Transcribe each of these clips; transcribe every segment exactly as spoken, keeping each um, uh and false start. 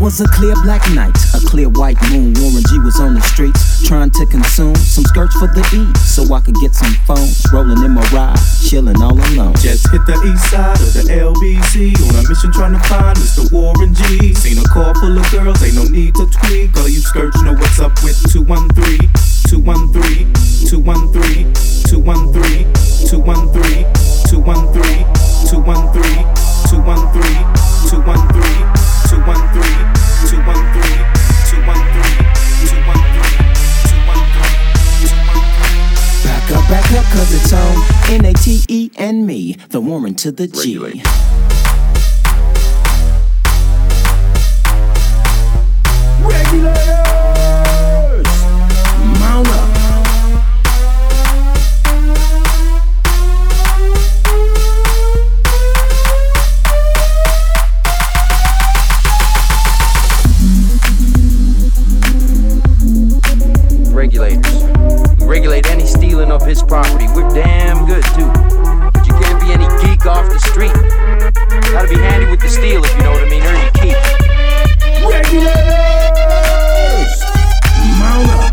was a clear black night, a clear white moon. Warren G was on the streets, trying to consume some skirts for the E, so I could get some phones. Rolling in my ride, chilling all alone. Just hit the east side of the L B C on a mission trying to find Mister Warren G. Seen a car full of girls, ain't no need to tweak. All you skirts know what's up with two one three, two one three, two one three, two one three, two one three, two one three, two one three, two one three, two one three, two one three, two one three, two one three, two one three, two one three. Back up, back up, cause it's on N A T E and me, the Warren to the G. Regulate. Regulators! Mount up. Regulators. We regulate any stealing of his property. We're damn good too. But you can't be any geek off the street. Gotta be handy with the steel if you know what I mean. Earn your keep. Regulators! Mount up.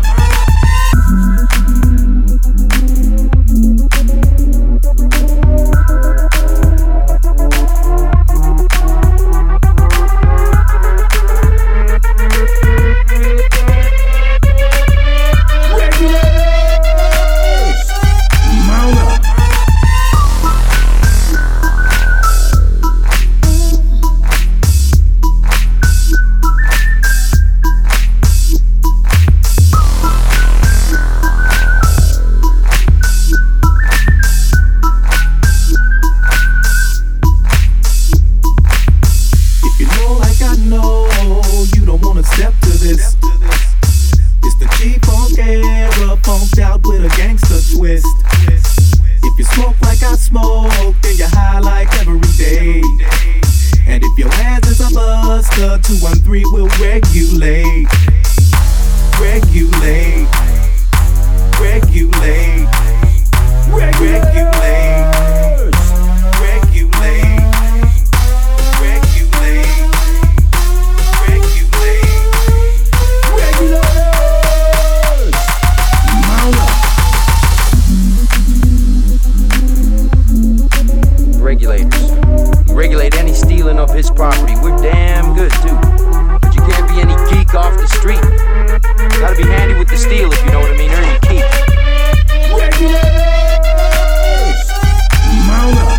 two one three will regulate, regulate, regulate, regulate, regulate, regulate, regulate, regulators. Mount up. Regulators. We regulate any stealing of his property. We're damn good too. But you can't be any geek off the street. Gotta be handy with the steel if you know what I mean. Earn your keep. Regulators! Mount up.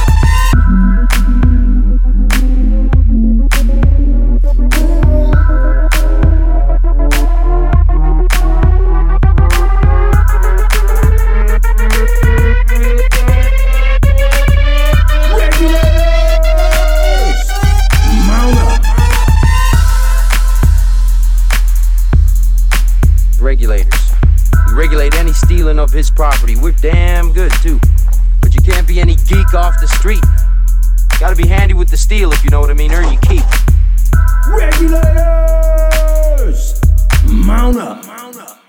Regulators. We regulate any stealing of his property. We're damn good too. But you can't be any geek off the street. Gotta be handy with the steel if you know what I mean. Earn your keep. Regulators! Mount up. Mount up.